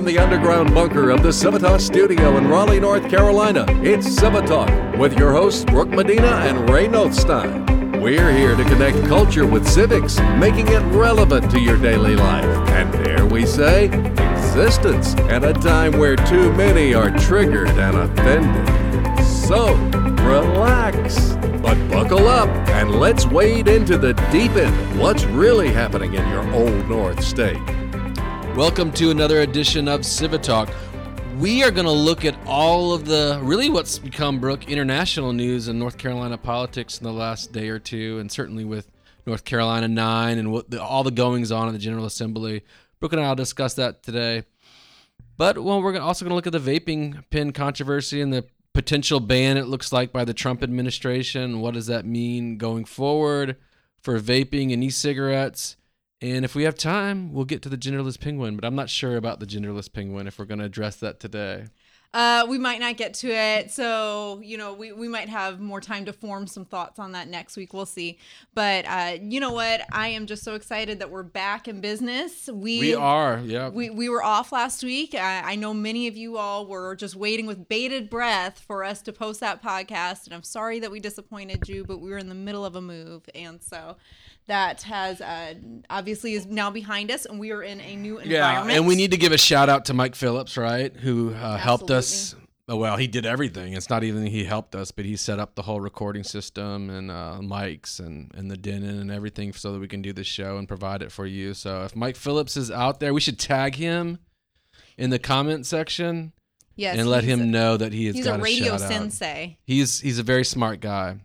the underground bunker of the Civitas studio in Raleigh, North Carolina, it's Civitalk with your hosts Brooke Medina and Ray Nothstein. We're here to connect culture with civics, making it relevant to your daily life. And dare we say, existence at a time where too many are triggered and offended. So, relax, but buckle up and let's wade into the deep end. What's really happening in your old North State? Welcome to another edition of Civitalk. We are going to look at all of the, really what's become, Brooke, international news in North Carolina politics in the last day or two, and certainly with North Carolina 9 and all the goings on in the General Assembly. Brooke and I will discuss that today. But, well, we're also going to look at the vaping pen controversy and the potential ban, it looks like, by the Trump administration. What does that mean going forward for vaping and e-cigarettes? And if we have time, we'll get to the genderless penguin, but I'm not sure about the genderless penguin if we're going to address that today. We might not get to it, so, we might have more time to form some thoughts on that next week. We'll see. But you know what? I am just so excited that we're back in business. We are, yeah. We were off last week. I know many of you all were just waiting with bated breath for us to post that podcast, and I'm sorry that we disappointed you, but we were in the middle of a move, and so that has obviously is now behind us, and we are in a new environment. Yeah, and we need to give a shout out to Mike Phillips, right, who helped us. Well, he did everything. It's not even he helped us, but he set up the whole recording system and mics and the Denon and everything so that we can do this show and provide it for you. So if Mike Phillips is out there, we should tag him in the comment section and let him know that he has got a shout out. He's a radio sensei. He's a very smart guy.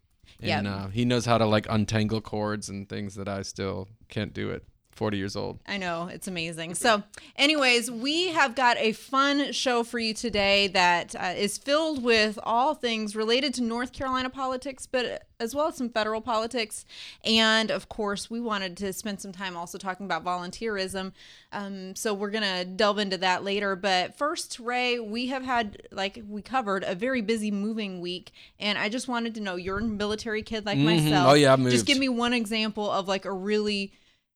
And he knows how to untangle cords and things that I still can't do at 40 years old. I know. It's amazing. So anyways, we have got a fun show for you today that is filled with all things related to North Carolina politics, but as well as some federal politics. And of course, we wanted to spend some time also talking about volunteerism. So we're going to delve into that later. But first, Ray, we have had, we covered, a very busy moving week. And I just wanted to know, you're a military kid like myself. Oh, yeah, I moved. Just give me one example of a really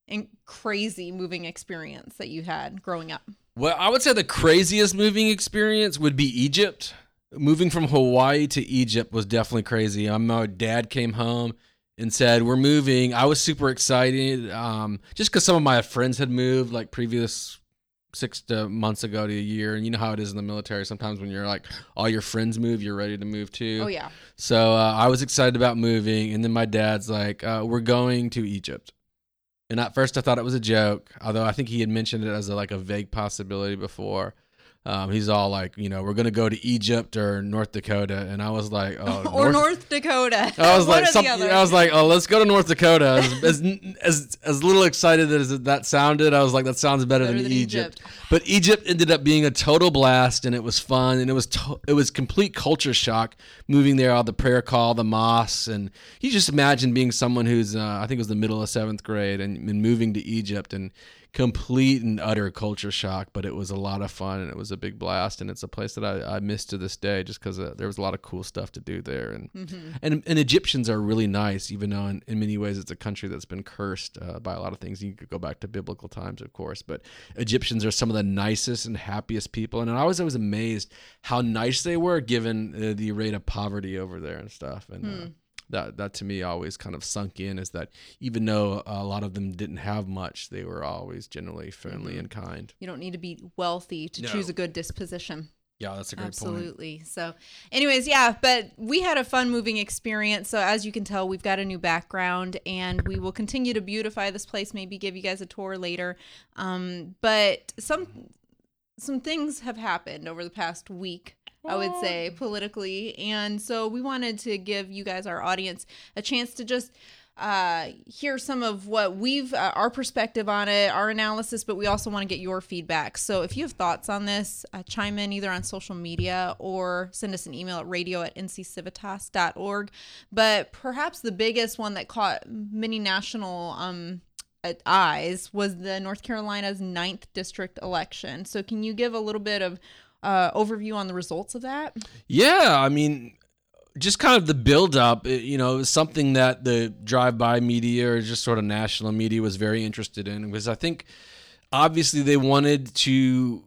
crazy moving experience that you had growing up. Well, I would say the craziest moving experience would be Egypt. Moving from Hawaii to Egypt was definitely crazy. My dad came home and said, we're moving. I was super excited just because some of my friends had moved previous 6 months ago to a year. And you know how it is in the military. Sometimes when you're all your friends move, you're ready to move too. Oh, yeah. So I was excited about moving. And then my dad's we're going to Egypt. And at first I thought it was a joke, although I think he had mentioned it as a vague possibility before. He's all we're going to go to Egypt or North Dakota. And I was like, oh, or North Dakota. I was oh, let's go to North Dakota. As little excited as that sounded, I was like, that sounds better than Egypt. But Egypt ended up being a total blast, and it was fun, and it was complete culture shock moving there, all the prayer call, the mosques, and you just imagine being someone who's, I think it was the middle of 7th grade, and moving to Egypt, and complete and utter culture shock, but it was a lot of fun, and it was a big blast, and it's a place that I miss to this day just because there was a lot of cool stuff to do there. And Egyptians are really nice, even though in many ways it's a country that's been cursed by a lot of things. You could go back to biblical times, of course, but Egyptians are some of the nicest and happiest people, and I was always amazed how nice they were given the rate of poverty over there and stuff. And that to me always kind of sunk in, is that even though a lot of them didn't have much, they were always generally friendly and kind. You don't need to be wealthy to choose a good disposition. Yeah, that's a great point. Absolutely. So anyways, but we had a fun moving experience. So as you can tell, we've got a new background, and we will continue to beautify this place, maybe give you guys a tour later. But some things have happened over the past week, I would say, politically. And so we wanted to give you guys, our audience, a chance to just hear some of what our perspective on it, our analysis, but we also want to get your feedback. So if you have thoughts on this, chime in either on social media or send us an email at radio@nccivitas.org. But perhaps the biggest one that caught many national eyes was the North Carolina's 9th district election. So can you give a little bit of overview on the results of that? Yeah, I mean, just kind of the build-up, it was something that the drive-by media or just sort of national media was very interested in, because I think obviously they wanted to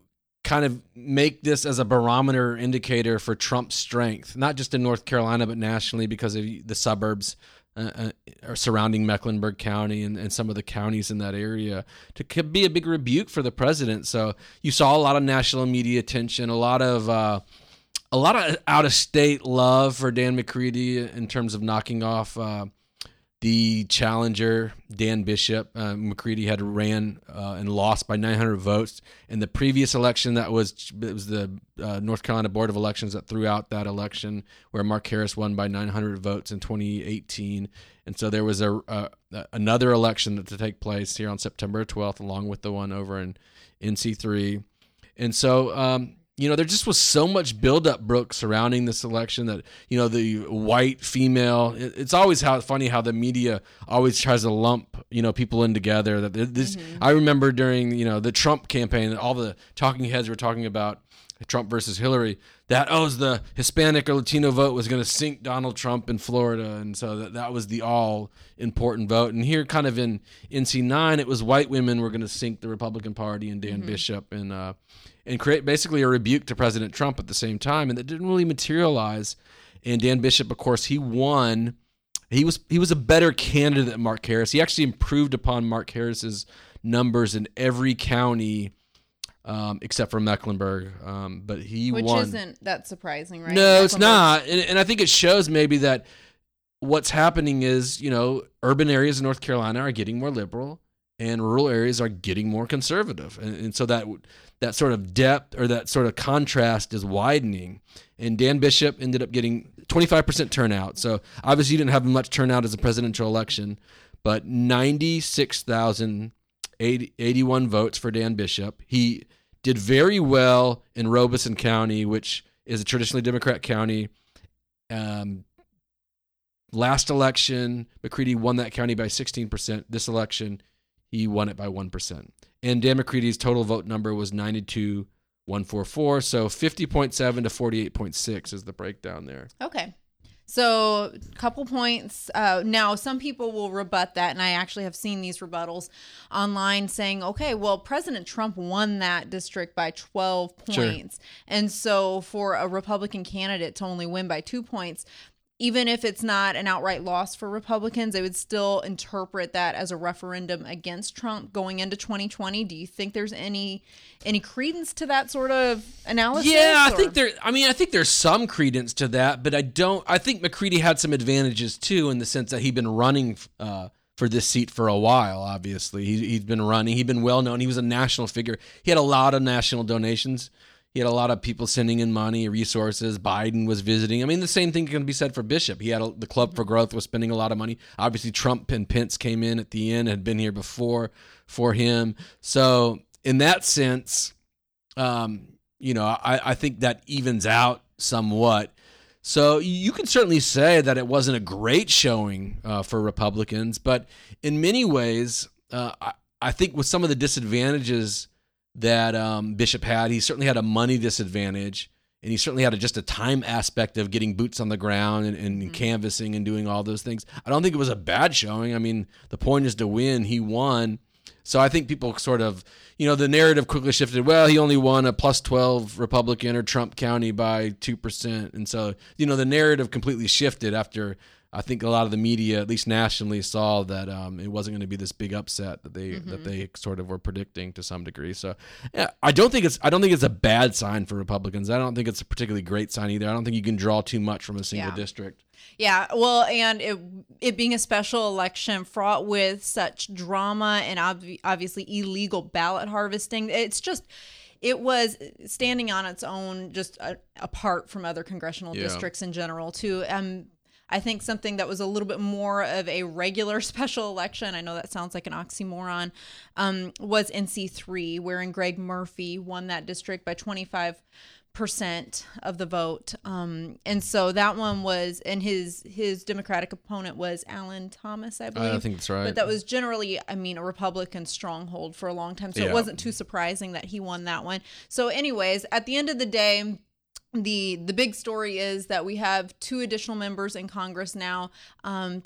kind of make this as a barometer indicator for Trump's strength, not just in North Carolina, but nationally because of the suburbs surrounding Mecklenburg County and some of the counties in that area, to be a big rebuke for the president. So you saw a lot of national media attention, a lot of out-of-state love for Dan McCready in terms of knocking off the challenger, Dan Bishop. McCready had ran and lost by 900 votes. In the previous election, it was the North Carolina Board of Elections that threw out that election where Mark Harris won by 900 votes in 2018. And so there was another election to take place here on September 12th, along with the one over in NC3. And so, there just was so much buildup, Brooke, surrounding this election that, the white female, it's always funny how the media always tries to lump, people in together. That this, I remember during, the Trump campaign, all the talking heads were talking about Trump versus Hillary, that, the Hispanic or Latino vote was going to sink Donald Trump in Florida. And so that was the all important vote. And here kind of in NC9, it was white women were going to sink the Republican Party and Dan Bishop and create basically a rebuke to President Trump at the same time. And that didn't really materialize. And Dan Bishop, of course, he won. He was a better candidate than Mark Harris. He actually improved upon Mark Harris's numbers in every county except for Mecklenburg. But he won. Which isn't that surprising, right? No, it's not. And I think it shows maybe that what's happening is, urban areas in North Carolina are getting more liberal and rural areas are getting more conservative. And so that sort of depth or that sort of contrast is widening. And Dan Bishop ended up getting 25% turnout. So obviously he didn't have much turnout as a presidential election, but 96,081 votes for Dan Bishop. He did very well in Robeson County, which is a traditionally Democrat county. Last election, McCready won that county by 16%. This election, he won it by 1%. And Dan McCready's total vote number was 92,144. So 50.7 to 48.6 is the breakdown there. Okay. So a couple points. Now, some people will rebut that, and I actually have seen these rebuttals online saying, okay, well, President Trump won that district by 12 points. Sure. And so for a Republican candidate to only win by 2 points, even if it's not an outright loss for Republicans, they would still interpret that as a referendum against Trump going into 2020. Do you think there's any credence to that sort of analysis? Yeah, I think there's some credence to that, but I think McCready had some advantages too, in the sense that he'd been running for this seat for a while. Obviously, he's been running. He'd been well known. He was a national figure. He had a lot of national donations. He had a lot of people sending in money, resources. Biden was visiting. I mean, the same thing can be said for Bishop. He had the Club for Growth was spending a lot of money. Obviously, Trump and Pence came in at the end, had been here before for him. So in that sense, I think that evens out somewhat. So you can certainly say that it wasn't a great showing for Republicans, but in many ways, I think with some of the disadvantages that Bishop had, he certainly had a money disadvantage, and he certainly had just a time aspect of getting boots on the ground and canvassing and doing all those things. I don't think it was a bad showing. I mean, the point is to win. He won. So I think people sort of, the narrative quickly shifted. Well, he only won a plus 12 Republican or Trump county by 2%. And so, the narrative completely shifted after I think a lot of the media, at least nationally, saw that it wasn't going to be this big upset that they sort of were predicting to some degree. So, yeah, I don't think it's a bad sign for Republicans. I don't think it's a particularly great sign either. I don't think you can draw too much from a single district. Yeah, well, and it being a special election fraught with such drama and obviously illegal ballot harvesting, it was standing on its own, just apart from other congressional districts in general, too. I think something that was a little bit more of a regular special election, I know that sounds like an oxymoron, was NC3, wherein Greg Murphy won that district by 25% of the vote. And so that one was, and his Democratic opponent was Alan Thomas, I believe. I think that's right. But that was generally, a Republican stronghold for a long time. So it wasn't too surprising that he won that one. So anyways, at the end of the day, the big story is that we have 2 additional members in Congress now to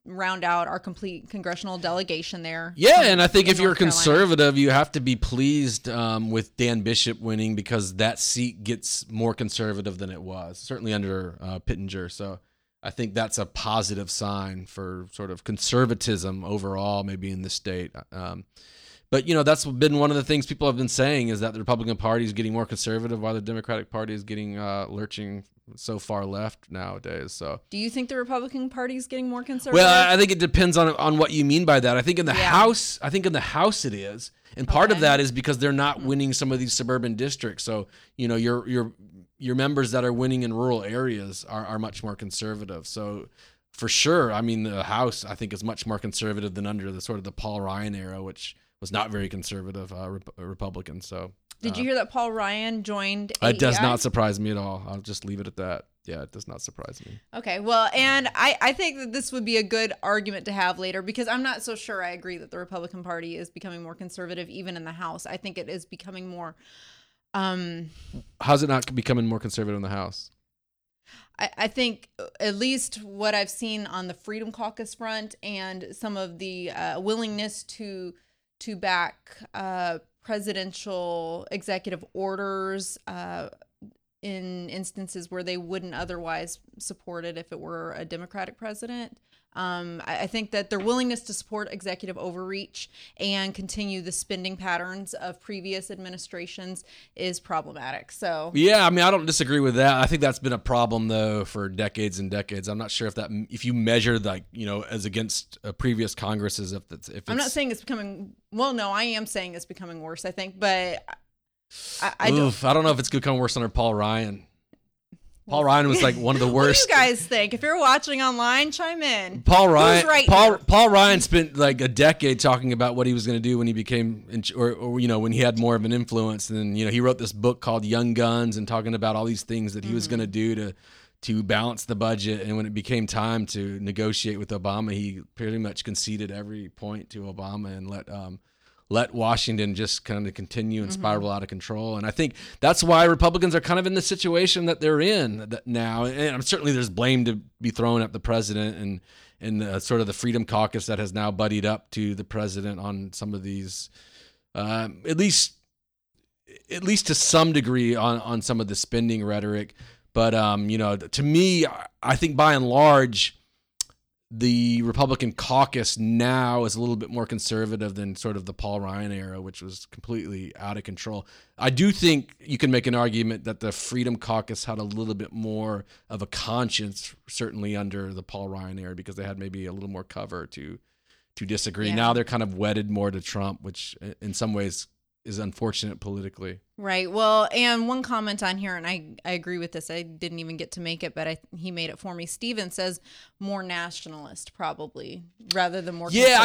round out our complete congressional delegation there. Yeah, and I think if you're a Carolina. conservative, you have to be pleased with Dan Bishop winning, because that seat gets more conservative than it was, certainly under Pittenger. So I think that's a positive sign for sort of conservatism overall, maybe in the state. But, that's been one of the things people have been saying, is that the Republican Party is getting more conservative while the Democratic Party is getting lurching so far left nowadays. So, do you think the Republican Party is getting more conservative? Well, I think it depends on what you mean by that. I think in the House, it is, and part of that is because they're not winning some of these suburban districts. So, your members that are winning in rural areas are much more conservative. So, for sure, I mean, the House, I think, is much more conservative than under the sort of the Paul Ryan era, which was not very conservative Republican. So, did you hear that Paul Ryan joined AEI? It does not surprise me at all. I'll just leave it at that. Yeah, it does not surprise me. Okay, well, and I think that this would be a good argument to have later, because I'm not so sure I agree that the Republican Party is becoming more conservative even in the House. I think it is becoming more... How's it not becoming more conservative in the House? I think at least what I've seen on the Freedom Caucus front and some of the willingness to back presidential executive orders in instances where they wouldn't otherwise support it if it were a Democratic president. I think that their willingness to support executive overreach and continue the spending patterns of previous administrations is problematic. So yeah, I mean, I don't disagree with that. I think that's been a problem though for decades and decades. I'm not sure if you measure as against previous Congresses, if it's I'm not saying it's becoming. Well, no, I am saying it's becoming worse. I think, but I don't know if it's become worse under Paul Ryan. Paul Ryan was like one of the worst. What do you guys think? If you're watching online, chime in. Paul Ryan. Who's right Paul Ryan spent like a decade talking about what he was going to do when he became, when he had more of an influence. And then, he wrote this book called Young Guns and talking about all these things that he was going to do to balance the budget. And when it became time to negotiate with Obama, he pretty much conceded every point to Obama and let Washington just kind of continue and spiral out of control. And I think that's why Republicans are kind of in the situation that they're in now. And certainly there's blame to be thrown at the president and sort of the Freedom Caucus that has now buddied up to the president on some of these, at least to some degree on some of the spending rhetoric. But, to me, I think by and large, the Republican caucus now is a little bit more conservative than sort of the Paul Ryan era, which was completely out of control. I do think you can make an argument that the Freedom Caucus had a little bit more of a conscience, certainly under the Paul Ryan era, because they had maybe a little more cover to disagree. Yeah. Now they're kind of wedded more to Trump, which in some ways is unfortunate politically. Right. Well, and one comment on here, and I agree with this. I didn't even get to make it, but he made it for me. Steven says more nationalist, probably, rather than more conservative.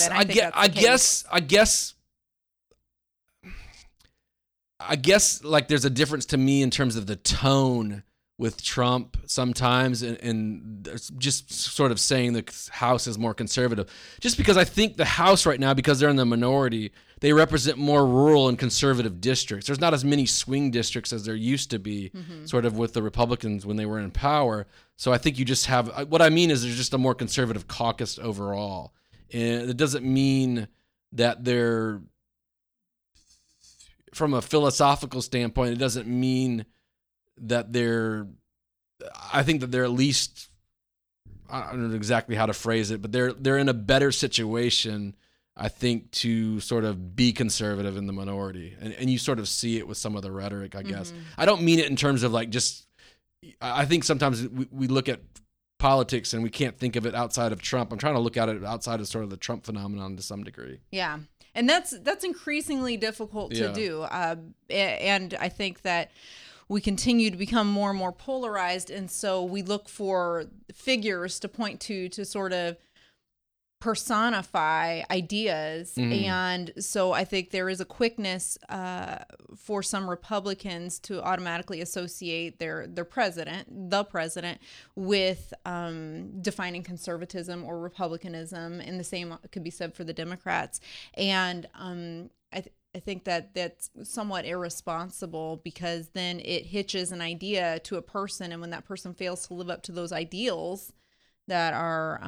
I guess like there's a difference to me in terms of the tone with Trump sometimes, and just sort of saying the House is more conservative. Just because I think the House right now, because they're in the minority, they represent more rural and conservative districts. There's not as many swing districts as there used to be, sort of with the Republicans when they were in power. So I think you just have, what I mean is there's just a more conservative caucus overall. And it doesn't mean that they're, from a philosophical standpoint, it doesn't mean that I think that they're at least, I don't know exactly how to phrase it, but they're in a better situation, I think, to sort of be conservative in the minority. And you sort of see it with some of the rhetoric, I guess. I don't mean it in terms of like just, I think sometimes we look at politics and we can't think of it outside of Trump. I'm trying to look at it outside of sort of the Trump phenomenon to some degree. Yeah. And that's increasingly difficult to do. And I think that we continue to become more and more polarized. And so we look for figures to point to sort of personify ideas. And so I think there is a quickness for some Republicans to automatically associate their the president, with defining conservatism or republicanism, and the same could be said for the Democrats. And I think that that's somewhat irresponsible, because then it hitches an idea to a person, and when that person fails to live up to those ideals that are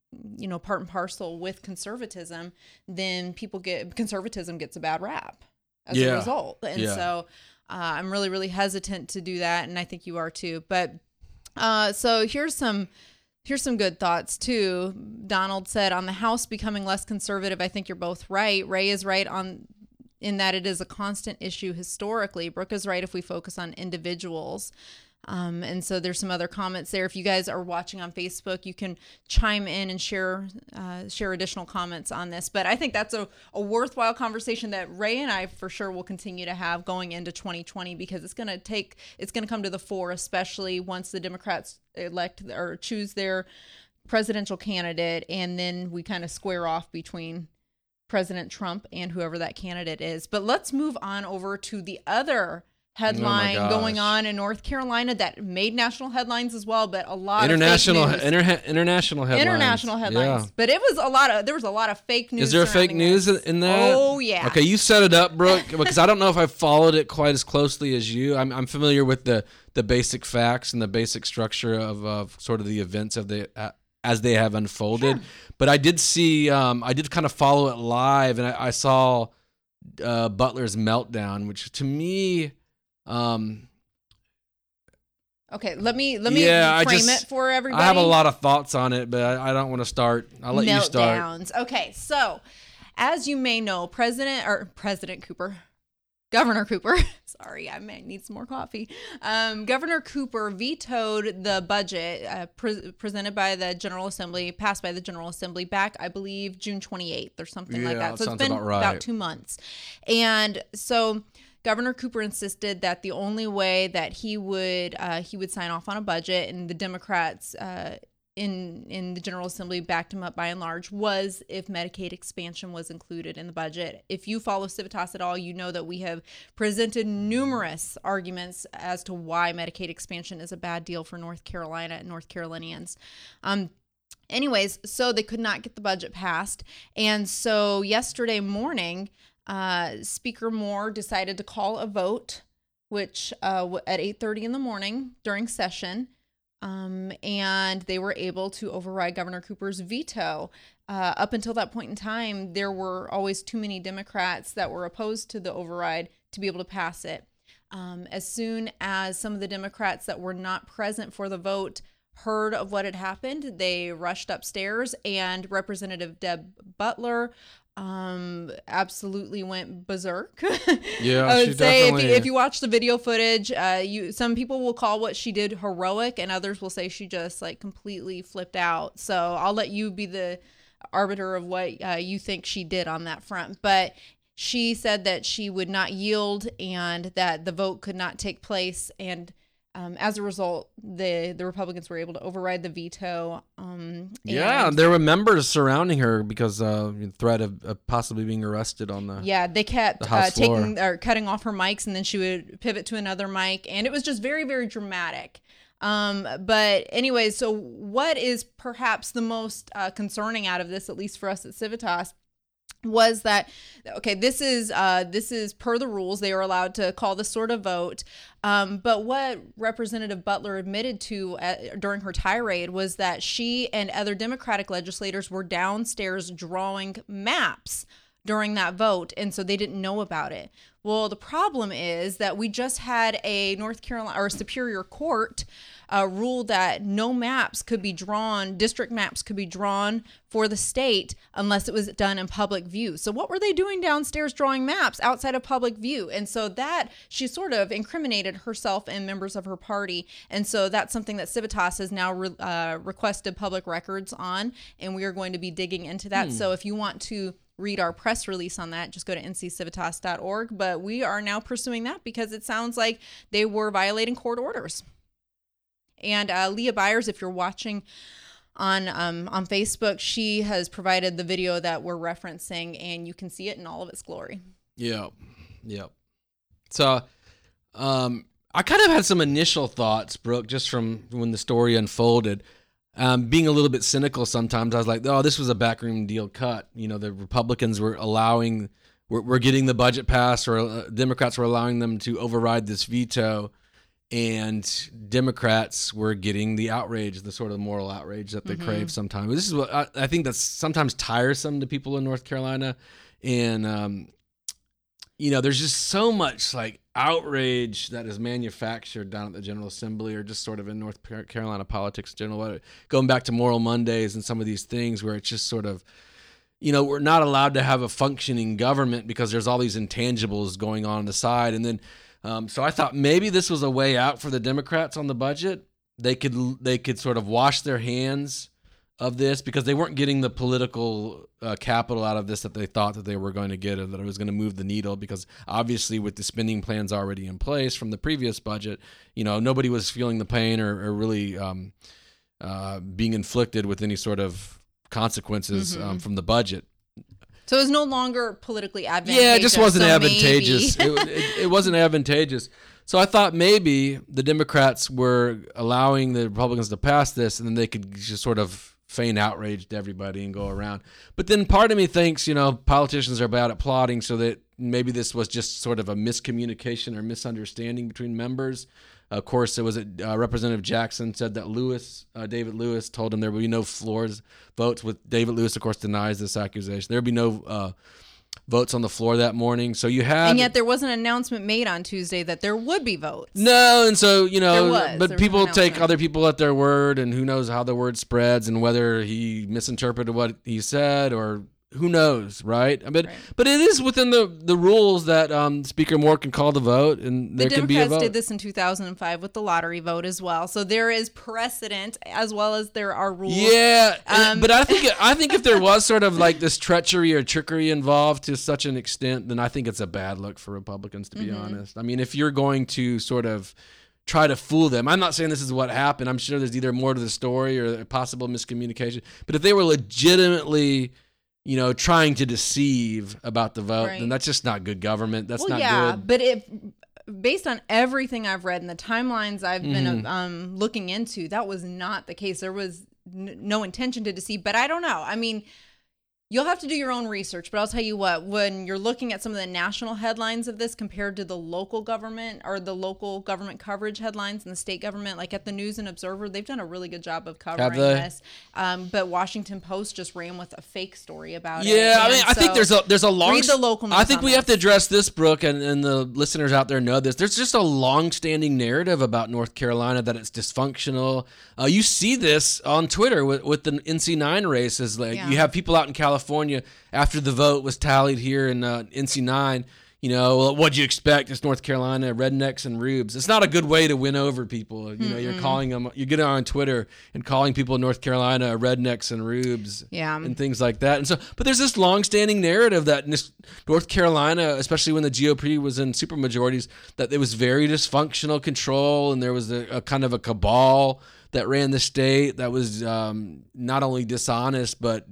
part and parcel with conservatism, then conservatism gets a bad rap as a result. And so I'm really, really hesitant to do that. And I think you are too. But so here's some good thoughts too. Donald said, on the House becoming less conservative, I think you're both right. Ray is right in that it is a constant issue historically. Brooke is right if we focus on individuals. And so there's some other comments there. If you guys are watching on Facebook, you can chime in and share additional comments on this. But I think that's a worthwhile conversation that Ray and I for sure will continue to have going into 2020, because it's going to come to the fore, especially once the Democrats elect or choose their presidential candidate, and then we kind of square off between President Trump and whoever that candidate is. But let's move on over to the other headline going on in North Carolina that made national headlines as well, but a lot of international headlines. International headlines. Yeah. But there was a lot of fake news. Is there fake news in that? Oh yeah. Okay, you set it up, Brooke, because I don't know if I followed it quite as closely as you. I'm familiar with the basic facts and the basic structure of sort of the events as they have unfolded. Sure. But I did see, I did kind of follow it live, and I saw Butler's meltdown, which to me. Okay, let me frame it for everybody. I have a lot of thoughts on it, but I don't want to start. I'll let you start. Meltdowns. Okay, so as you may know, Governor Cooper, sorry, I may need some more coffee. Governor Cooper vetoed the budget presented by the General Assembly, passed by the General Assembly back, I believe, June 28th or something like that. So it's been about 2 months. And so Governor Cooper insisted that the only way that he would sign off on a budget, and the Democrats in the General Assembly backed him up by and large, was if Medicaid expansion was included in the budget. If you follow Civitas at all, you know that we have presented numerous arguments as to why Medicaid expansion is a bad deal for North Carolina and North Carolinians. Anyways, so they could not get the budget passed. And so yesterday morning, Speaker Moore decided to call a vote, which at 8:30 in the morning during session, and they were able to override Governor Cooper's veto. Up until that point in time, there were always too many Democrats that were opposed to the override to be able to pass it. As soon as some of the Democrats that were not present for the vote heard of what had happened, they rushed upstairs, and Representative Deb Butler absolutely went berserk. Yeah, I would say if you watch the video footage, some people will call what she did heroic, and others will say she just like completely flipped out. So I'll let you be the arbiter of what you think she did on that front. But she said that she would not yield and that the vote could not take place, and as a result, the Republicans were able to override the veto. There were members surrounding her because threat of possibly being arrested on the they kept taking or cutting off her mics, and then she would pivot to another mic, and it was just very, very dramatic. But anyways, so what is perhaps the most concerning out of this, at least for us at Civitas, was that, okay, this is per the rules. They are allowed to call this sort of vote. But what Representative Butler admitted to during her tirade was that she and other Democratic legislators were downstairs drawing maps during that vote, and so they didn't know about it. Well, the problem is that we just had a North Carolina or Superior Court rule that no maps could be drawn, district maps could be drawn for the state unless it was done in public view. So what were they doing downstairs drawing maps outside of public view? And so that she sort of incriminated herself and members of her party. And so that's something that Civitas has now requested public records on, and we are going to be digging into that. So if you want to read our press release on that, just go to nccivitas.org. But we are now pursuing that because it sounds like they were violating court orders. And Leah Byers, if you're watching on Facebook, she has provided the video that we're referencing, and you can see it in all of its glory. Yep. So I kind of had some initial thoughts, Brooke, just from when the story unfolded. Being a little bit cynical sometimes, I was like, oh, this was a backroom deal cut. You know, the Republicans were we're getting the budget passed, or Democrats were allowing them to override this veto. and Democrats were getting the outrage, the sort of moral outrage that they crave sometimes. This is what I think that's sometimes tiresome to people in North Carolina. And, there's just so much like outrage that is manufactured down at the General Assembly or just sort of in North Carolina politics in general, going back to Moral Mondays and some of these things where it's just sort of, we're not allowed to have a functioning government because there's all these intangibles going on the side. And then, so I thought maybe this was a way out for the Democrats on the budget. They could sort of wash their hands of this because they weren't getting the political capital out of this that they thought that they were going to get, or that it was going to move the needle, because obviously with the spending plans already in place from the previous budget, nobody was feeling the pain or really being inflicted with any sort of consequences from the budget. So it was no longer politically advantageous. Yeah, it just wasn't advantageous. It wasn't advantageous. So I thought maybe the Democrats were allowing the Republicans to pass this, and then they could just sort of feign outrage to everybody and go around. But then part of me thinks, politicians are bad at plotting, so that maybe this was just sort of a miscommunication or misunderstanding between members. Of course, it was Representative Jackson said that David Lewis told him there would be no floors votes. With David Lewis, of course, denies this accusation. There would be no votes on the floor that morning. So you have, and yet there was an announcement made on Tuesday that there would be votes. No, and so but people take other people at their word, and who knows how the word spreads and whether he misinterpreted what he said or. Who knows, right? But it is within the rules that Speaker Moore can call the vote, and there can be a vote. The Democrats did this in 2005 with the lottery vote as well. So there is precedent as well as there are rules. Yeah, but I think if there was sort of like this treachery or trickery involved to such an extent, then I think it's a bad look for Republicans, to be honest. I mean, if you're going to sort of try to fool them. I'm not saying this is what happened. I'm sure there's either more to the story or a possible miscommunication. But if they were legitimately trying to deceive about the vote, then that's just not good government. That's not good. But based on everything I've read and the timelines I've been looking into, that was not the case. There was no intention to deceive, but I don't know. I mean, you'll have to do your own research, but I'll tell you what, when you're looking at some of the national headlines of this compared to the local government or the local government coverage headlines and the state government, like at the News and Observer, they've done a really good job of covering this. But Washington Post just ran with a fake story about it. Yeah, I mean, I think there's a long... Read the local news. I think we have to address this, Brooke, and the listeners out there know this. There's just a long-standing narrative about North Carolina that it's dysfunctional. You see this on Twitter with the NC9 races. You have people out in California after the vote was tallied here in NC9, what'd you expect? It's North Carolina, rednecks and rubes. It's not a good way to win over people. You're calling them, you get on Twitter and calling people in North Carolina rednecks and rubes and things like that. And so, but there's this long-standing narrative that North Carolina, especially when the GOP was in supermajorities, that it was very dysfunctional control, and there was a kind of a cabal that ran the state that was not only dishonest, but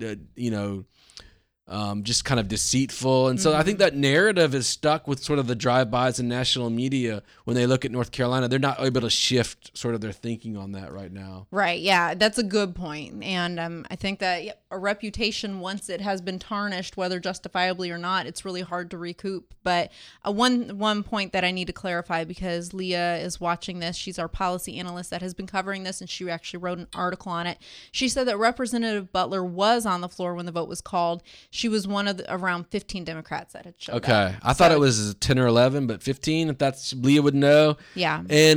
just kind of deceitful. And so I think that narrative is stuck with sort of the drive-bys in national media. When they look at North Carolina, they're not able to shift sort of their thinking on that right now. Right. Yeah, that's a good point. And I think that a reputation, once it has been tarnished, whether justifiably or not, it's really hard to recoup. But one point that I need to clarify, because Leah is watching this, she's our policy analyst that has been covering this, and she actually wrote an article on it. She said that Representative Butler was on the floor when the vote was called. She was one of around 15 Democrats that had showed up. Okay. I thought it was 10 or 11, but 15, if that's Leah would know. Yeah. And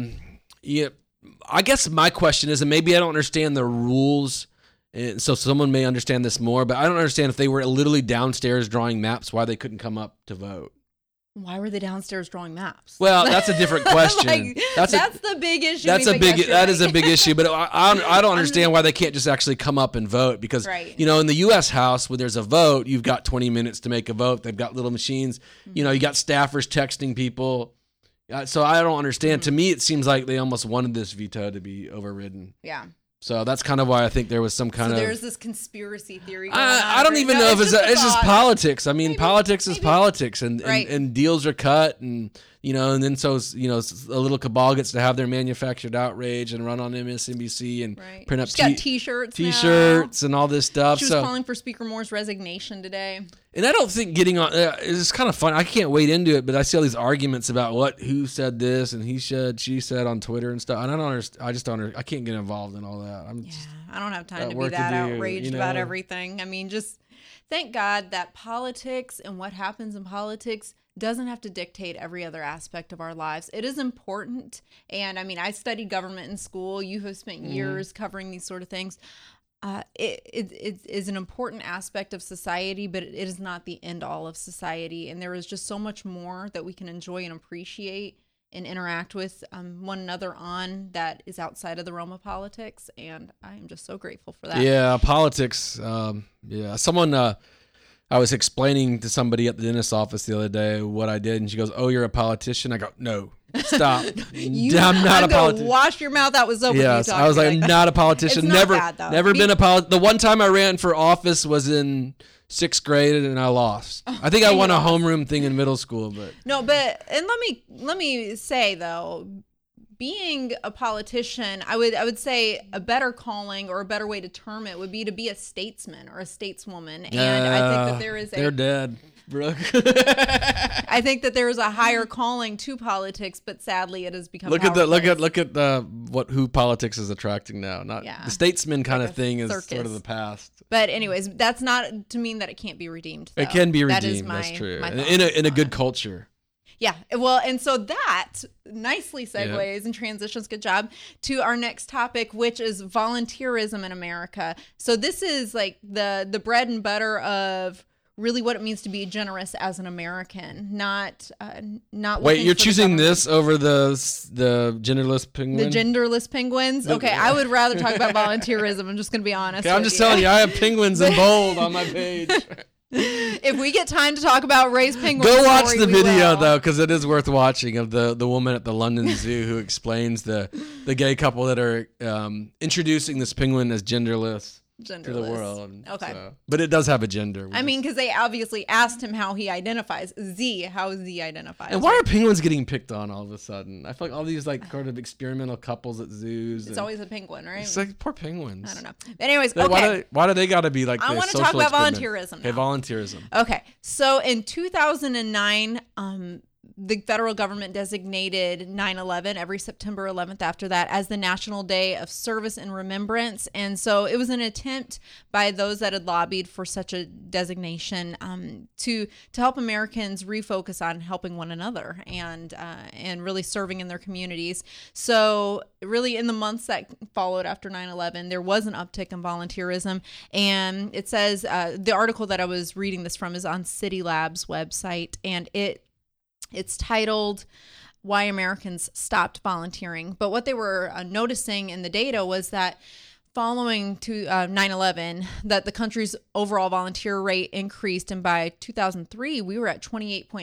I guess my question is, and maybe I don't understand the rules, and so someone may understand this more, but I don't understand if they were literally downstairs drawing maps, why they couldn't come up to vote. Why were they downstairs drawing maps? Well, that's a different question. That's the big issue. That is a big issue. But I don't understand why they can't just actually come up and vote, because in the U.S. House, when there's a vote, you've got 20 minutes to make a vote. They've got little machines. You got staffers texting people. So I don't understand. To me, it seems like they almost wanted this veto to be overridden. Yeah. So that's kind of why I think there was some kind of... there's this conspiracy theory going on. I don't even know if it's just politics. I mean, politics is politics, and deals are cut, and and then so a little cabal gets to have their manufactured outrage and run on MSNBC and print up She's got t-shirts and all this stuff. She was calling for Speaker Moore's resignation today. And I don't think getting on it's kind of fun. I can't wade into it, but I see all these arguments about who said this and she said on Twitter and stuff. And I don't understand. I just don't. I can't get involved in all that. I don't have time to be that outraged about everything. I mean, just thank God that politics and what happens in politics doesn't have to dictate every other aspect of our lives. It is important. And I mean, I studied government in school. You have spent years covering these sort of things. It is an important aspect of society, but it is not the end all of society. And there is just so much more that we can enjoy and appreciate and interact with one another on that is outside of the realm of politics. And I am just so grateful for that. Yeah, politics. Someone, I was explaining to somebody at the dentist's office the other day what I did, and she goes, "Oh, you're a politician?" I go, "No, stop. I'm not a politician." Wash your mouth out with soap. Yes, I was like, not a politician. It's never, not bad, never been a politician. The one time I ran for office was in 6th grade, and I lost. I think I won a homeroom thing in middle school, but no. But and let me say though, being a politician, I would say a better calling or a better way to term it would be to be a statesman or a stateswoman. And I think that there is they're dead, Brooke. I think that there is a higher calling to politics, but sadly it has become look at who politics is attracting now. Not the statesman kind of thing is sort of the past. But anyways, that's not to mean that it can't be redeemed, though. It can be redeemed. That's true. In a good culture. Yeah, well, and so that nicely segues and transitions, good job, to our next topic, which is volunteerism in America. So this is like the bread and butter of really what it means to be generous as an American, not. Wait, you're choosing this over the genderless penguin? The genderless penguins? Okay, I would rather talk about volunteerism. I'm just going to be honest. Okay, I'm just telling you, I have penguins in bold on my page. If we get time to talk about Ray's penguin go watch story, the video though, because it is worth watching, of the woman at the London Zoo who explains the gay couple that are introducing this penguin as genderless to the world. Okay, but it does have a gender. I mean, because they obviously asked him how he identifies. How Z identifies. And why are penguins getting picked on all of a sudden? I feel like all these kind of experimental couples at zoos. It's always a penguin, right? It's like poor penguins. I don't know. Anyways, okay. Why do they got to be like? I want to talk about volunteerism now. Okay, volunteerism. Okay, so in 2009, the federal government designated 9/11, every September 11th after that, as the National Day of Service and Remembrance. And so it was an attempt by those that had lobbied for such a designation to help Americans refocus on helping one another and really serving in their communities. So really in the months that followed after 9/11, there was an uptick in volunteerism. And it says, the article that I was reading this from is on City Lab's website, and it's titled "Why Americans Stopped Volunteering." But what they were noticing in the data was that following to 9/11, that the country's overall volunteer rate increased, and by 2003, we were at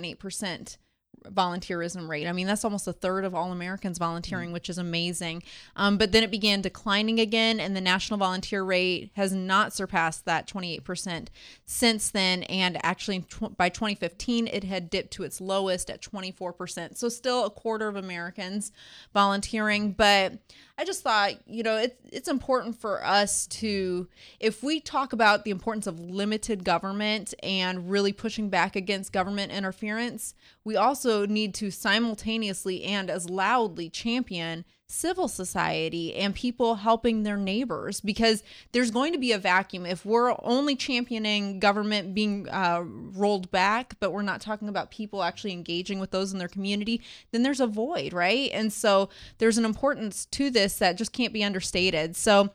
28.8% volunteerism rate. I mean, that's almost a third of all Americans volunteering, which is amazing. But then it began declining again, and the national volunteer rate has not surpassed that 28% since then. And actually, by 2015, it had dipped to its lowest at 24%. So still a quarter of Americans volunteering. But I just thought, it's important for us to, if we talk about the importance of limited government and really pushing back against government interference, we also need to simultaneously and as loudly champion civil society and people helping their neighbors, because there's going to be a vacuum if we're only championing government being rolled back, but we're not talking about people actually engaging with those in their community. Then there's a void, right? And so there's an importance to this that just can't be understated. So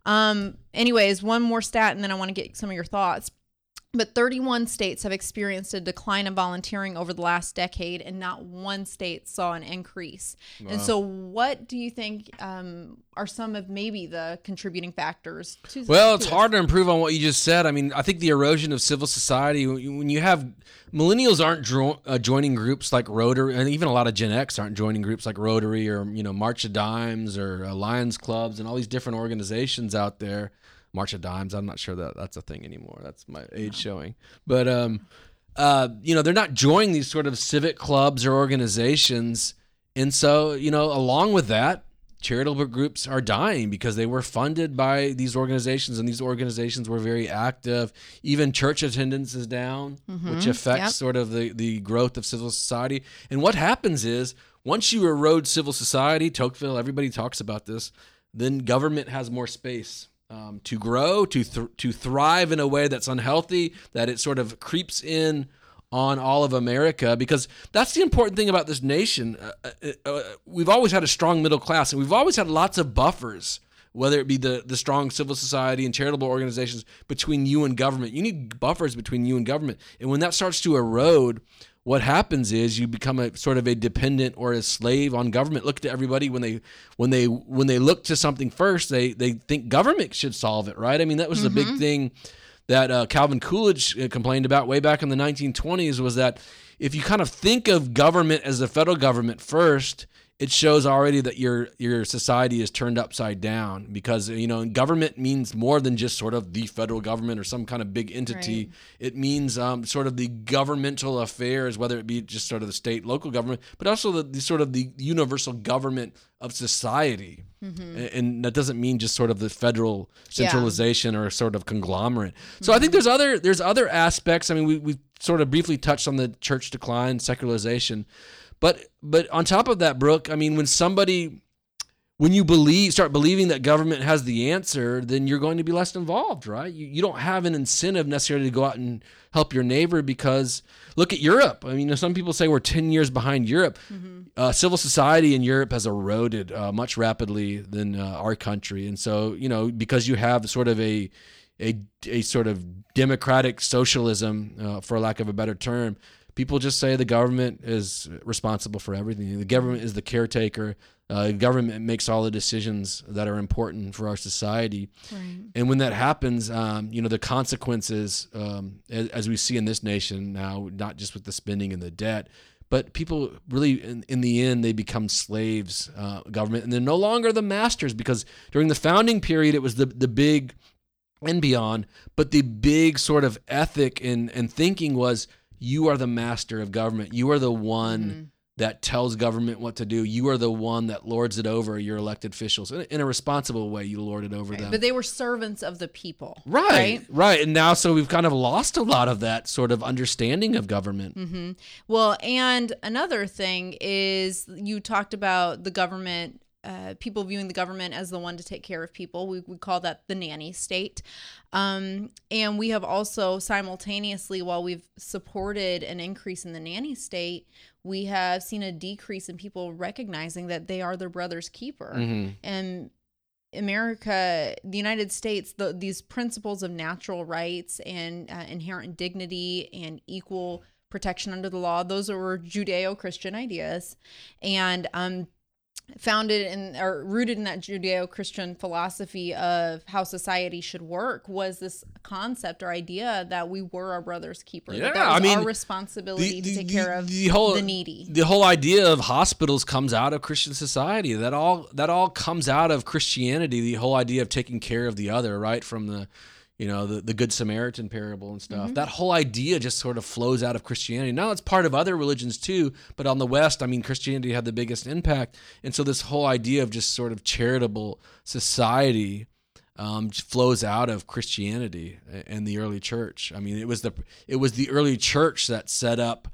anyways, one more stat, and then I want to get some of your thoughts. But 31 states have experienced a decline in volunteering over the last decade, and not one state saw an increase. Wow. And so what do you think are some of maybe the contributing factors to Well, it's hard to improve on what you just said. I mean, I think the erosion of civil society, when you have millennials aren't joining groups like Rotary, and even a lot of Gen X aren't joining groups like Rotary or, March of Dimes or Lions Clubs and all these different organizations out there. March of Dimes, I'm not sure that that's a thing anymore. That's my age showing. But they're not joining these sort of civic clubs or organizations. And so, along with that, charitable groups are dying because they were funded by these organizations, and these organizations were very active. Even church attendance is down, which affects sort of the growth of civil society. And what happens is, once you erode civil society, Tocqueville, everybody talks about this, then government has more space to grow, to thrive in a way that's unhealthy, that it sort of creeps in on all of America, because that's the important thing about this nation. We've always had a strong middle class, and we've always had lots of buffers, whether it be the strong civil society and charitable organizations between you and government. You need buffers between you and government. And when that starts to erode, what happens is you become a sort of a dependent or a slave on government. Look to everybody when they look to something first, they think government should solve it, right? I mean, that was the big thing that Calvin Coolidge complained about way back in the 1920s, was that if you kind of think of government as the federal government first, it shows already that your society is turned upside down, because government means more than just sort of the federal government or some kind of big entity. Right. It means sort of the governmental affairs, whether it be just sort of the state, local government, but also the sort of the universal government of society. And that doesn't mean just sort of the federal centralization or sort of conglomerate. So I think there's other aspects. I mean, we sort of briefly touched on the church decline, secularization. But on top of that, Brooke, I mean, when you start believing that government has the answer, then you're going to be less involved, right? You don't have an incentive necessarily to go out and help your neighbor, because look at Europe. I mean, some people say we're 10 years behind Europe. Civil society in Europe has eroded much rapidly than our country. And so, because you have sort of a sort of democratic socialism, for lack of a better term, people just say the government is responsible for everything. The government is the caretaker. Government makes all the decisions that are important for our society. Right. And when that happens, the consequences, as we see in this nation now, not just with the spending and the debt, but people really, in the end, they become slaves, government, and they're no longer the masters, because during the founding period, it was the big and beyond, but the big sort of ethic and thinking was, you are the master of government. You are the one that tells government what to do. You are the one that lords it over your elected officials. In a responsible way, you lord it over them. But they were servants of the people. Right. And now, so we've kind of lost a lot of that sort of understanding of government. Well, and another thing is, you talked about the government, people viewing the government as the one to take care of people. We call that the nanny state. And we have also simultaneously, while we've supported an increase in the nanny state, we have seen a decrease in people recognizing that they are their brother's keeper. And America, the United States, these principles of natural rights and inherent dignity and equal protection under the law, those were Judeo-Christian ideas. And founded in or rooted in that Judeo-Christian philosophy of how society should work was this concept or idea that we were our brother's keeper. Yeah, that was our responsibility to take care of the needy. The whole idea of hospitals comes out of Christian society. That all comes out of Christianity. The whole idea of taking care of the other, right, from the the Good Samaritan parable and stuff. That whole idea just sort of flows out of Christianity. Now it's part of other religions too, but on the West, I mean, Christianity had the biggest impact. And so this whole idea of just sort of charitable society flows out of Christianity and the early church. I mean, it was the early church that set up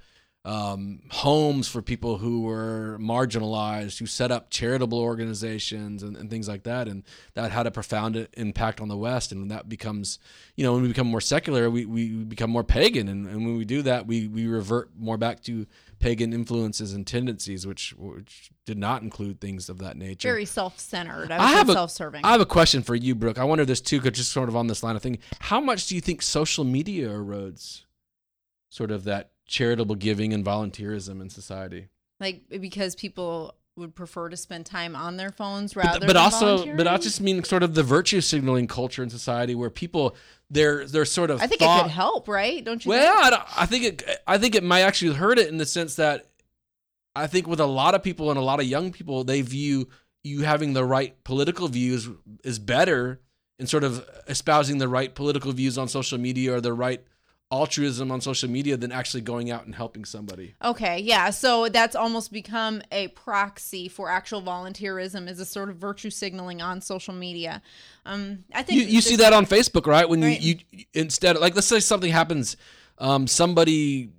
homes for people who were marginalized, who set up charitable organizations and things like that. And that had a profound impact on the West. And when that becomes, when we become more secular, we become more pagan. And when we do that, we revert more back to pagan influences and tendencies, which did not include things of that nature. Very self-centered. I would say self-serving. I have a question for you, Brooke. I wonder this too, because just sort of on this line of thinking, how much do you think social media erodes sort of that charitable giving and volunteerism in society? Like, because people would prefer to spend time on their phones rather than volunteering? But I just mean sort of the virtue signaling culture in society where people they're sort of I think it could help, right? Don't you think? I think it might actually hurt it in the sense that I think with a lot of people and a lot of young people, they view you having the right political views is better, and sort of espousing the right political views on social media or the right altruism on social media than actually going out and helping somebody. Okay, yeah. So that's almost become a proxy for actual volunteerism, is a sort of virtue signaling on social media. I think you see that on Facebook, right? When right. you instead of, like, let's say something happens, somebody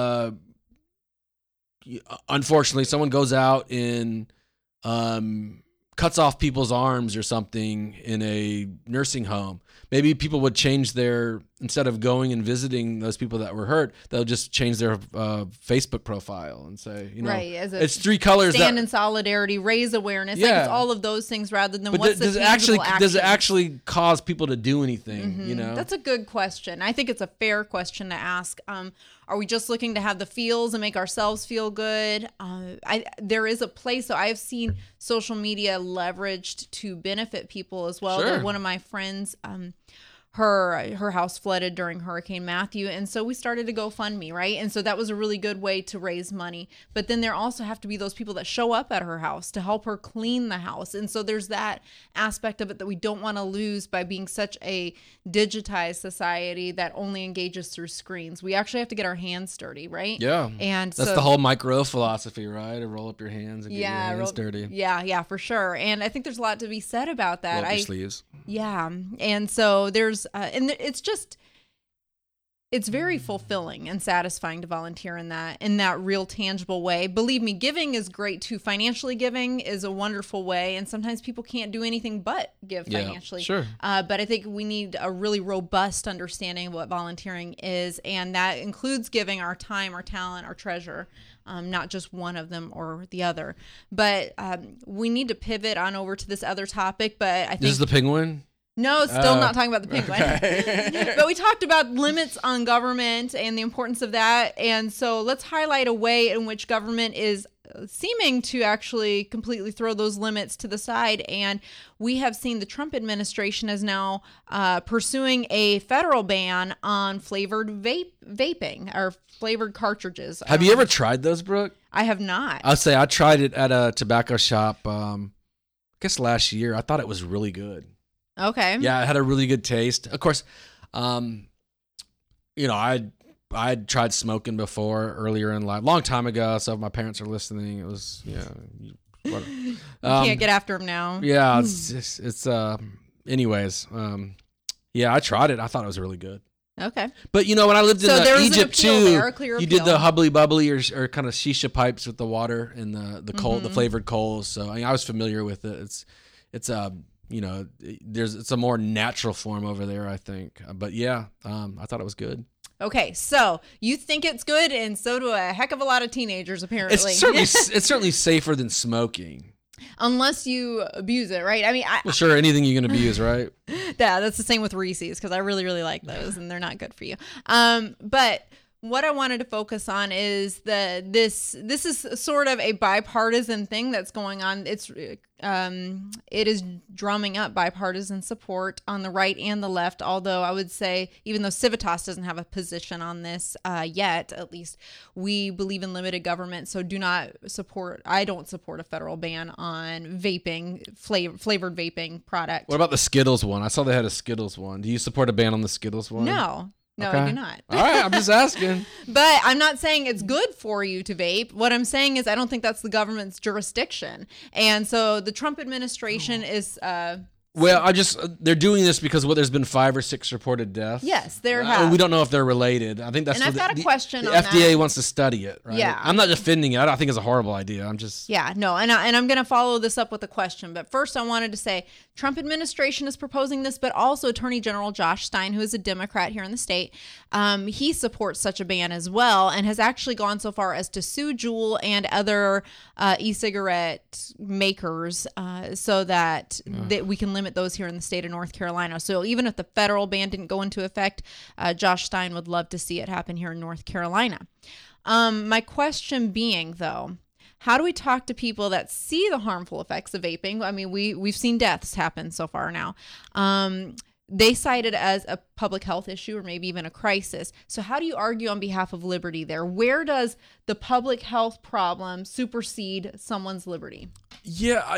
unfortunately someone goes out and cuts off people's arms or something in a nursing home. Maybe people would change instead of going and visiting those people that were hurt, they'll just change their Facebook profile and say, right, it's three colors. Stand in solidarity, raise awareness. Yeah. Like it's all of those things rather than what's the tangible action. Does it actually cause people to do anything? That's a good question. I think it's a fair question to ask. Are we just looking to have the feels and make ourselves feel good? There is a place. So I've seen social media leveraged to benefit people as well. Sure. One of my friends, her house flooded during Hurricane Matthew, and so we started a GoFundMe, right? And so that was a really good way to raise money. But then there also have to be those people that show up at her house to help her clean the house. And so there's that aspect of it that we don't want to lose by being such a digitized society that only engages through screens. We actually have to get our hands dirty, right? Yeah. And that's the whole micro philosophy, right? To roll up your hands and get your hands dirty. Yeah, for sure. And I think there's a lot to be said about that. Roll up your sleeves. Yeah. And so there's and it's very fulfilling and satisfying to volunteer in that real tangible way. Believe me, giving is great too. Financially giving is a wonderful way, and sometimes people can't do anything but give financially. Sure. But I think we need a really robust understanding of what volunteering is, and that includes giving our time, our talent, our treasure. Not just one of them or the other. But we need to pivot on over to this other topic. But I think this is the penguin. No, still not talking about the penguin. Okay. But we talked about limits on government and the importance of that. And so let's highlight a way in which government is seeming to actually completely throw those limits to the side. And we have seen the Trump administration is now pursuing a federal ban on flavored vaping or flavored cartridges. Have you ever tried those, Brooke? I have not. I'll say I tried it at a tobacco shop, I guess last year. I thought it was really good. Okay. Yeah, it had a really good taste. Of course, I'd tried smoking before earlier in life, long time ago. So if my parents are listening, it was you can't get after them now. Yeah, anyways. Yeah, I tried it. I thought it was really good. Okay. But when I lived in Egypt too, you did the hubbly bubbly or kind of shisha pipes with the water and the coal, the flavored coals. So I was familiar with it. It's a more natural form over there, I think. But yeah, I thought it was good. Okay, so you think it's good, and so do a heck of a lot of teenagers, apparently. It's certainly safer than smoking. Unless you abuse it, right? I mean, sure, anything you can abuse, right? Yeah, that's the same with Reese's, because I really, really like those, and they're not good for you. But what I wanted to focus on is this is sort of a bipartisan thing that's going on. It is drumming up bipartisan support on the right and the left, although I would say, even though Civitas doesn't have a position on this yet, at least we believe in limited government, so I don't support a federal ban on vaping, flavored vaping product. What about the Skittles one? I saw they had a Skittles one. Do you support a ban on the Skittles one? No, okay. I do not. All right, I'm just asking. But I'm not saying it's good for you to vape. What I'm saying is I don't think that's the government's jurisdiction. And so the Trump administration is... they're doing this because there's been 5 or 6 reported deaths. Yes, there have. We don't know if they're related. I think that's. And I've got a question on that. The FDA that. wants to study it, right? Yeah. I'm not defending it. I think it's a horrible idea. I'm just. Yeah, no, and I'm going to follow this up with a question. But first, I wanted to say Trump administration is proposing this, but also Attorney General Josh Stein, who is a Democrat here in the state, he supports such a ban as well, and has actually gone so far as to sue Juul and other e-cigarette makers so that we can limit those here in the state of North Carolina. So even if the federal ban didn't go into effect, Josh Stein would love to see it happen here in North Carolina. My question being, though, how do we talk to people that see the harmful effects of vaping? I mean, we've seen deaths happen so far now. They cite it as a public health issue or maybe even a crisis. So how do you argue on behalf of liberty there? Where does the public health problem supersede someone's liberty? Yeah,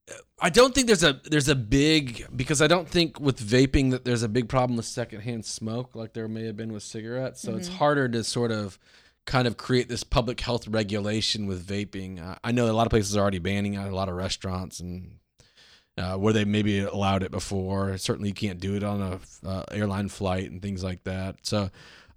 I don't think there's a big, because I don't think with vaping that there's a big problem with secondhand smoke like there may have been with cigarettes. So it's harder to sort of kind of create this public health regulation with vaping. I know a lot of places are already banning it, a lot of restaurants, and where they maybe allowed it before. Certainly you can't do it on a airline flight and things like that. So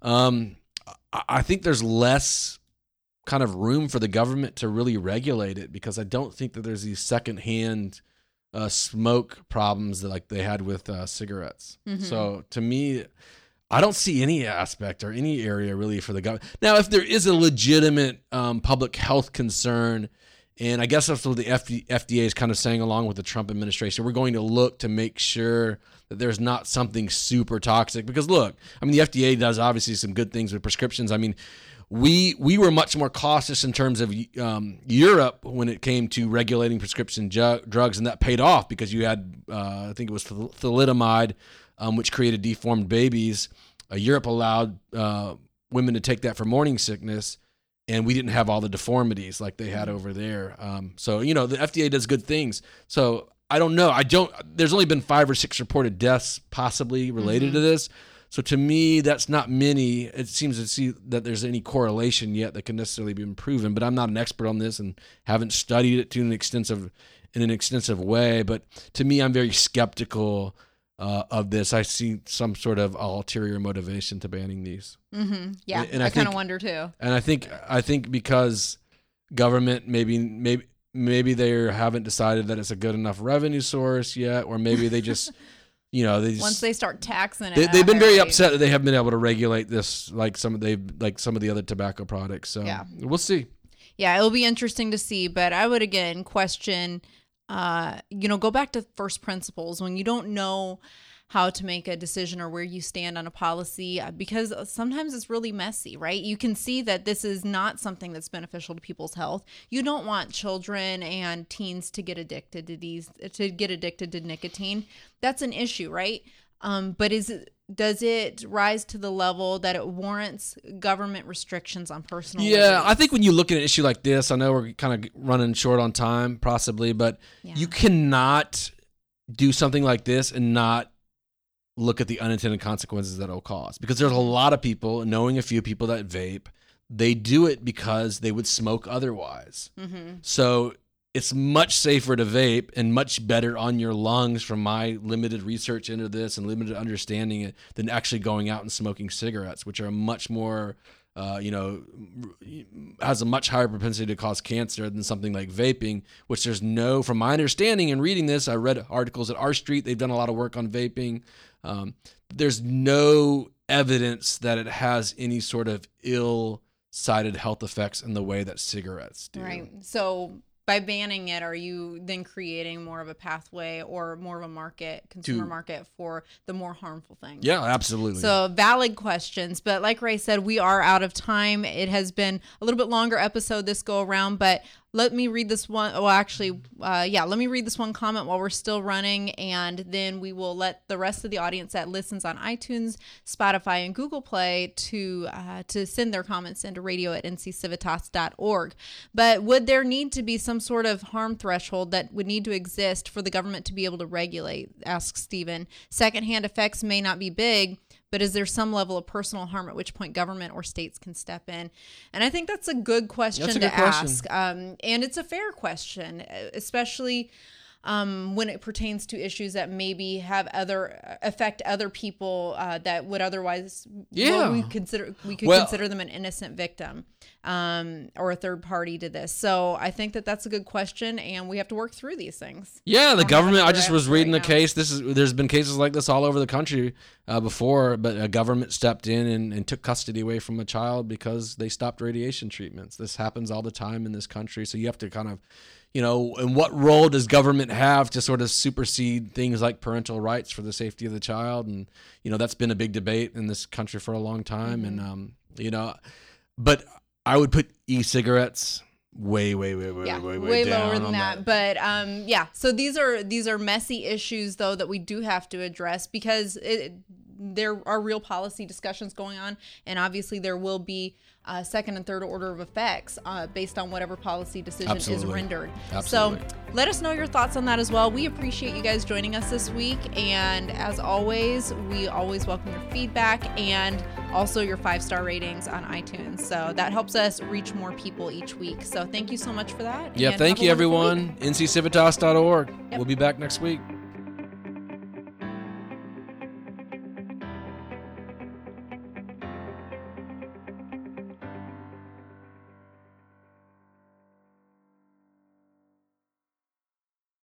I think there's less kind of room for the government to really regulate it, because I don't think that there's these secondhand smoke problems that like they had with cigarettes. So to me, I don't see any aspect or any area really for the government. Now, if there is a legitimate public health concern, and I guess that's what the FDA is kind of saying along with the Trump administration, we're going to look to make sure that there's not something super toxic. Because look, I mean, the FDA does obviously some good things with prescriptions. I mean, we were much more cautious in terms of Europe when it came to regulating prescription drugs, and that paid off because you had, I think it was thalidomide, which created deformed babies. Europe allowed women to take that for morning sickness, and we didn't have all the deformities like they had over there. So, the FDA does good things. So I don't know. There's only been 5 or 6 reported deaths possibly related to this. So to me, that's not many. It seems to see that there's any correlation yet that can necessarily be proven, but I'm not an expert on this and haven't studied it in an extensive way. But to me, I'm very skeptical of this. I see some sort of ulterior motivation to banning these. Yeah, and I kind of wonder too. And I think because government maybe they haven't decided that it's a good enough revenue source yet, or maybe they just once they start taxing it, they've been very upset that they haven't been able to regulate this like some of the other tobacco products. So we'll see. Yeah, it'll be interesting to see. But I would again question. Go back to first principles when you don't know how to make a decision or where you stand on a policy, because sometimes it's really messy, right? You can see that this is not something that's beneficial to people's health. You don't want children and teens to get addicted to nicotine. That's an issue, right? But does it rise to the level that it warrants government restrictions on personal liberties? I think when you look at an issue like this, I know we're kind of running short on time possibly, but you cannot do something like this and not look at the unintended consequences that it'll cause. Because there's a lot of people, knowing a few people that vape, they do it because they would smoke otherwise. So it's much safer to vape and much better on your lungs from my limited research into this and limited understanding it than actually going out and smoking cigarettes, which are much more, has a much higher propensity to cause cancer than something like vaping, which from my understanding and reading this, I read articles at R Street. They've done a lot of work on vaping. There's no evidence that it has any sort of ill-sighted health effects in the way that cigarettes do. Right. So by banning it, are you then creating more of a pathway or more of a consumer market for the more harmful things? Yeah, absolutely. So valid questions. But like Ray said, we are out of time. It has been a little bit longer episode this go around, but let me read this one. Let me read this one comment while we're still running, and then we will let the rest of the audience that listens on iTunes, Spotify, and Google Play to send their comments into radio@nccivitas.org. But would there need to be some sort of harm threshold that would need to exist for the government to be able to regulate? Asks Stephen. Secondhand effects may not be big, but is there some level of personal harm at which point government or states can step in? And I think that's a good question to ask. And it's a fair question, especially when it pertains to issues that maybe affect other people that would otherwise we could consider them an innocent victim or a third party to this. So I think that's a good question, and we have to work through these things. Yeah, the government. I just was reading a case. There's been cases like this all over the country before, but a government stepped in and took custody away from a child because they stopped radiation treatments. This happens all the time in this country, so you have to kind of. And what role does government have to sort of supersede things like parental rights for the safety of the child? And, that's been a big debate in this country for a long time. And, but I would put e-cigarettes way lower than that. But so these are messy issues though that we do have to address because there are real policy discussions going on, and obviously there will be second and third order of effects based on whatever policy decision is rendered. Absolutely. So let us know your thoughts on that as well. We appreciate you guys joining us this week. And as always, we always welcome your feedback and also your 5-star ratings on iTunes. So that helps us reach more people each week. So thank you so much for that. Yeah, thank you, everyone. NCCivitas.org. Yep. We'll be back next week.